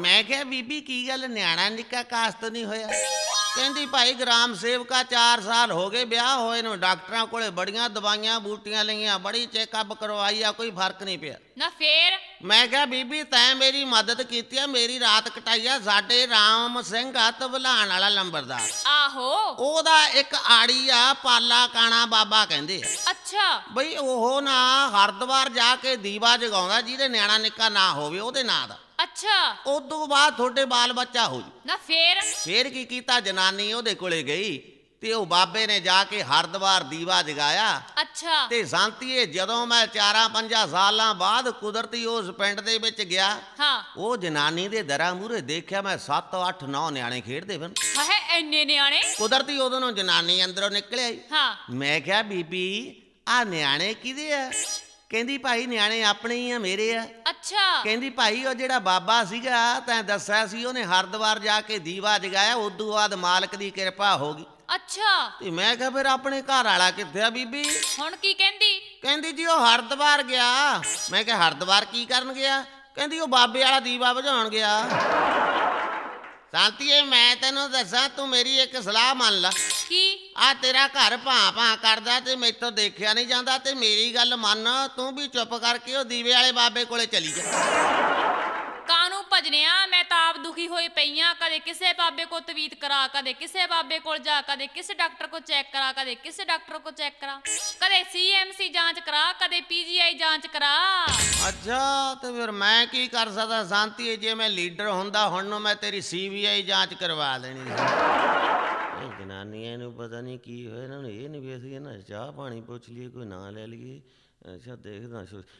ਮੈਂ ਕਿਹਾ ਬੀਬੀ ਕੀ ਗੱਲ ਨਿਆਣਾ ਨਿੱਕਾ ਕਾਸਤ ਨਹੀਂ ਹੋਇਆ? ਕਹਿੰਦੀ ਭਾਈ ਗ੍ਰਾਮ ਸੇਵਕਾ 4 ਸਾਲ ਹੋ ਗਏ ਵਿਆਹ ਹੋਏ ਨੂੰ, ਡਾਕਟਰਾਂ ਕੋਲੇ ਬੜੀਆਂ ਦਵਾਈਆਂ ਬੂਟੀਆਂ ਲਈਆਂ, ਬੜੀ ਚੈੱਕਅਪ ਕਰਵਾਈ ਆ, ਕੋਈ ਫਰਕ ਨਹੀਂ ਪਿਆ। ਨਾ ਫੇਰ? ਮੈਂ ਕਿਹਾ ਬੀਬੀ ਤੈਂ ਮੇਰੀ ਮਦਦ ਕੀਤੀ ਆ, ਮੇਰੀ ਰਾਤ ਕਟਾਈ ਆ। ਸਾਡੇ ਰਾਮ ਸਿੰਘ ਆ ਧਵਲਾਨ ਵਾਲਾ ਲੰਬਰਦਾਰ, ਆਹੋ ਉਹਦਾ ਇੱਕ ਆੜੀ ਆ ਪਾਲਾ ਕਾਣਾ ਬਾਬਾ ਕਹਿੰਦੇ ਆ। ਅੱਛਾ ਬਈ ਉਹ ਨਾ ਹਰਿਦੁਆਰ ਜਾ ਕੇ ਦੀਵਾ ਜਗਾਉਂਦਾ, ਜਿਹਦੇ ਨਿਆਣਾ ਨਿੱਕਾ ਨਾ ਹੋਵੇ ਉਹਦੇ ਨਾਂ ਦਾ। ਅੱਛਾ ਉਦੋਂ ਬਾਅਦ ਤੁਹਾਡੇ ਬਾਲ ਬੱਚਾ ਹੋ ਜੂ। ਨਾ ਫੇਰ? ਫੇਰ ਕੀ ਕੀਤਾ, ਜਨਾਨੀ ਉਹਦੇ ਕੋਲੇ ਗਈ ਤੇ ਉਹ ਬਾਬੇ ਨੇ ਜਾ ਕੇ ਹਰਿਦੁਆਰ ਦੀਵਾ ਜਗਾਇਆ। ਅੱਛਾ ਤੇ ਸ਼ਾਂਤੀਏ ਜਦੋਂ ਮੈਂ 4-5 ਸਾਲਾਂ ਬਾਅਦ ਕੁਦਰਤੀ ਉਸ ਪਿੰਡ ਦੇ ਵਿੱਚ ਗਿਆ, ਹਾਂ ਉਹ ਜਨਾਨੀ ਦੇ ਦਰਾਂ ਮੂਹਰੇ ਦੇਖਿਆ ਮੈਂ 7-8-9 ਨਿਆਣੇ ਖੇਡਦੇ ਫਿਰਨ। ਹਾਏ ਇੰਨੇ ਨਿਆਣੇ? ਕੁਦਰਤੀ ਉਦੋਂ ਨੂੰ ਜਨਾਨੀ ਅੰਦਰੋਂ ਨਿਕਲਿਆ। ਹਾਂ ਮੈਂ ਕਿਹਾ ਬੀਬੀ ਆਹ ਨਿਆਣੇ ਕਿਹਦੇ ਆ? ਕਹਿੰਦੀ ਭਾਈ ਨਿਆਣੇ ਆਪਣੇ ਹੀ ਆ, ਮੇਰੇ ਆ। ਅੱਛਾ ਕਹਿੰਦੀ ਭਾਈ ਉਹ ਜਿਹੜਾ ਬਾਬਾ ਸੀਗਾ ਤੈਂ ਦੱਸਿਆ ਸੀ, ਉਹਨੇ ਹਰਿਦੁਆਰ ਜਾ ਕੇ ਦੀਵਾ ਜਗਾਇਆ, ਉਦੋਂ ਬਾਅਦ ਮਾਲਕ ਦੀ ਕਿਰਪਾ ਹੋ ਗਈ। ਅੱਛਾ ਤੇ ਮੈਂ ਕਿਹਾ ਫਿਰ ਆਪਣੇ ਘਰ ਵਾਲਾ ਕਿੱਥੇ ਆ ਬੀਬੀ? ਹੁਣ ਕੀ ਕਹਿੰਦੀ? ਕਹਿੰਦੀ ਜੀ ਉਹ ਹਰਿਦੁਆਰ ਗਿਆ। ਮੈਂ ਕਿਹਾ ਹਰਿਦੁਆਰ ਕੀ ਕਰਨ ਗਿਆ? ਕਹਿੰਦੀ ਉਹ ਬਾਬੇ ਵਾਲਾ ਦੀਵਾ ਬੁਝਾਉਣ ਗਿਆ। ਸ਼ਾਂਤੀਏ ਮੈਂ ਤੈਨੂੰ ਦੱਸਾਂ, ਤੂੰ ਮੇਰੀ ਇੱਕ ਸਲਾਹ ਮੰਨ ਲਾ। ਕੀ? ਆ ਤੇਰਾ ਘਰ ਭਾਂ ਕਰਦਾ ਤੇ ਮੈਥੋਂ ਦੇਖਿਆ ਨਹੀਂ ਜਾਂਦਾ, ਤੇ ਮੇਰੀ ਗੱਲ ਮੰਨ, ਤੂੰ ਵੀ ਚੁੱਪ ਕਰਕੇ ਉਹ ਦੀਵੇ ਵਾਲੇ ਬਾਬੇ ਕੋਲੇ ਚਲੀ ਜਾ। ਕਾਹਨੂੰ ਭਜਨਿਆ? ਮੈਂ ਤਾਂ ਆਪ ਦੁਖੀ ਹੋਈ ਪਈਆਂ, ਕਦੇ ਕਿਸੇ ਬਾਬੇ ਕੋ ਤਵੀਤ ਕਰਾ, ਕਦੇ ਕਿਸੇ ਬਾਬੇ ਕੋਲ ਜਾ, ਕਦੇ ਕਿਸੇ ਡਾਕਟਰ ਕੋ ਚੈੱਕ ਕਰਾ, ਕਦੇ ਕਿਸੇ ਡਾਕਟਰ ਕੋ ਚੈੱਕ ਕਰਾ, ਕਦੇ CMC ਜਾਂਚ ਕਰਾ, ਕਦੇ PGI ਜਾਂਚ ਕਰਾ। ਅੱਛਾ ਤੇ ਫਿਰ ਮੈਂ ਕੀ ਕਰ ਸਕਦਾ ਸ਼ਾਂਤੀ? ਜੇ ਮੈਂ ਲੀਡਰ ਹੁੰਦਾ ਹੁਣ ਨੂੰ ਮੈਂ ਤੇਰੀ CBI ਜਾਂਚ ਕਰਵਾ ਦੇਣੀ ਸੀ। ਇਹ ਜਨਾਨੀਆਂ ਨੂੰ ਪਤਾ ਨਹੀਂ ਕੀ ਹੋਇਆ, ਇਹਨਾਂ ਨੂੰ ਇਹ ਨਹੀਂ ਵੀ ਅਸੀਂ ਨਾ ਚਾਹ ਪਾਣੀ ਪੁੱਛ ਲਈਏ, ਕੋਈ ਨਾਂ ਲੈ ਲਈਏ। ਅੱਛਾ ਦੇਖਦਾ